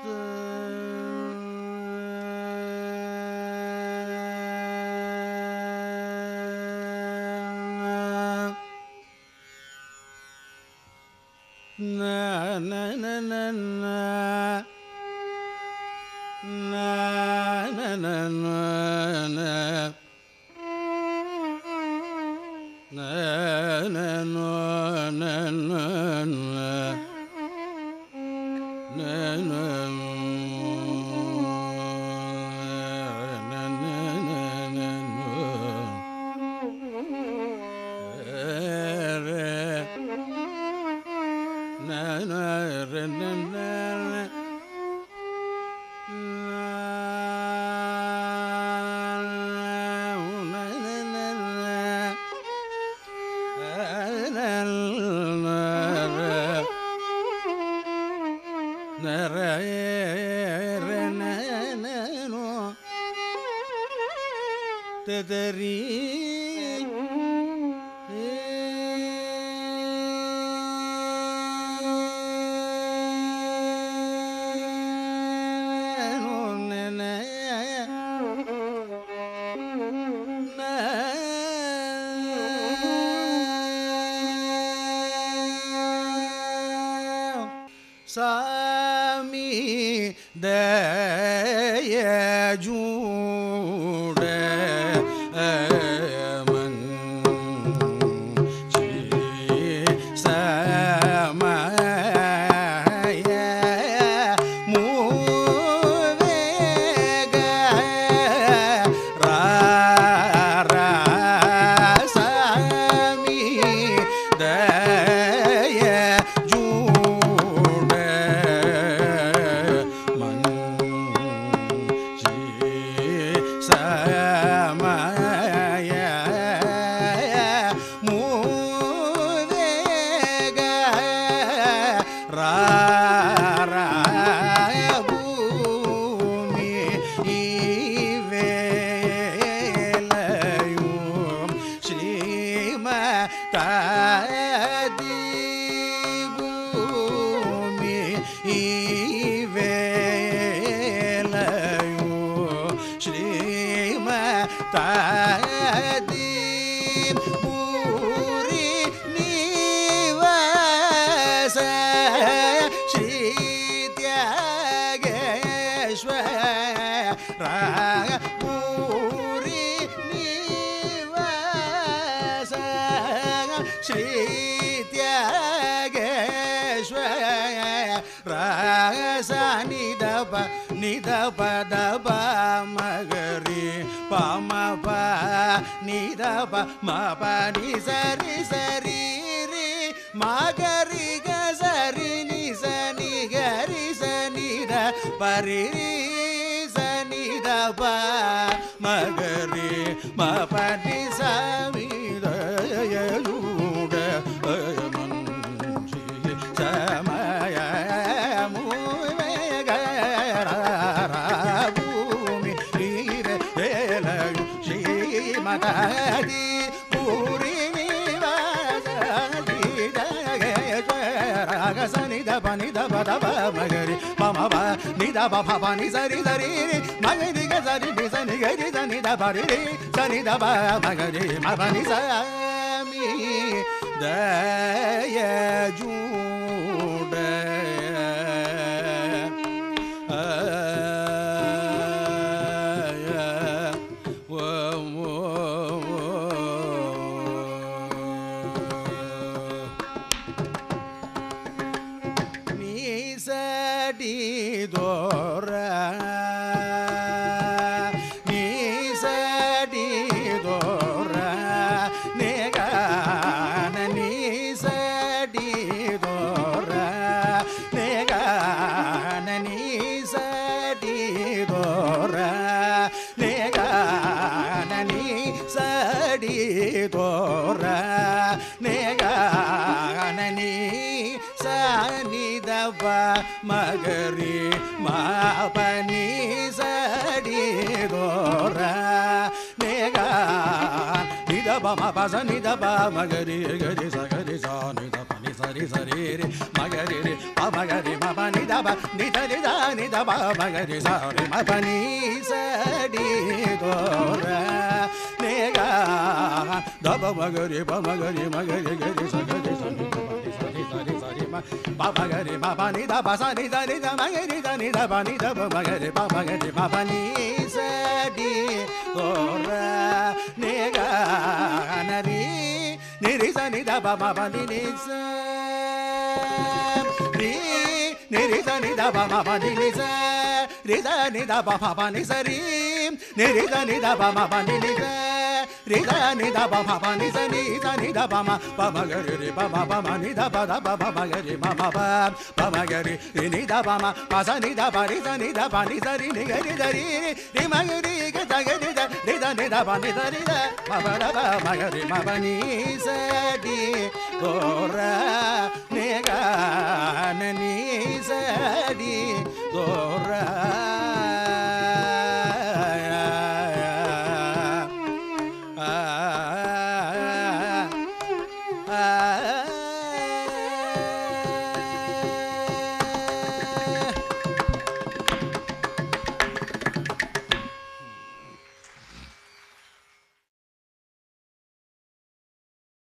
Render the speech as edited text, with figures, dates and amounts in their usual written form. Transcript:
சாமி தய ஜூட நித பத ப மகரி பம ப நித ப ம ப நி சரி சரி ரி மகரி க சரி நி சனி கரி சனி த பரி ரி சனி த ப மகரி ம ப நி சமி த யூட மஞ்சி சமய மகரி பூரி சனி தப நித பத மகரி மம ப நித பப நி சரி சரி மகரி க சரி நி சனி கரி சனி த பரி சனி தப மகரி மப நி சமி தய ஜூட மகரி மாபனி சடி தோர நேகா நித da ba ma pa sa ni da ba ma ga ri sa ni da pa ni sa ri re ma ga ri pa ma ga ri ma pa ni da ba ni da ba ma ga ri sa ri ma pa ni sa di do ra ne ga da ba ma ga ri pa ma ga ri sa ni da pa ni sa ri ma pa ma ga ri ma pa ni da ba sa ni da ma ga ri da ni da ba ni da ba ma ga ri pa ma ga ri ma pa ni sa di do ra ne ga na ri ni ri sa ni da ba ma pa ni sa ri ni ri sa ni da ba ma pa ni sa ri sa ni da ba ma pa ni sa ri ni ri sa ni da ba ma pa ni sa ri sa ni da ba ma pa ni sa ni da ba ma pa ma ga ri pa ma pa ma ni da ba ma ga ri ma pa ma ga ri ni da ba ma pa sa ni da ba ri sa ni da ba ni sa ri ni ga ri da ri ma ga ri ga sa ga ri da ni da ba ni sa ri da ma ga ri ma pa ni sa di do ra ne ga na ni sa di do ra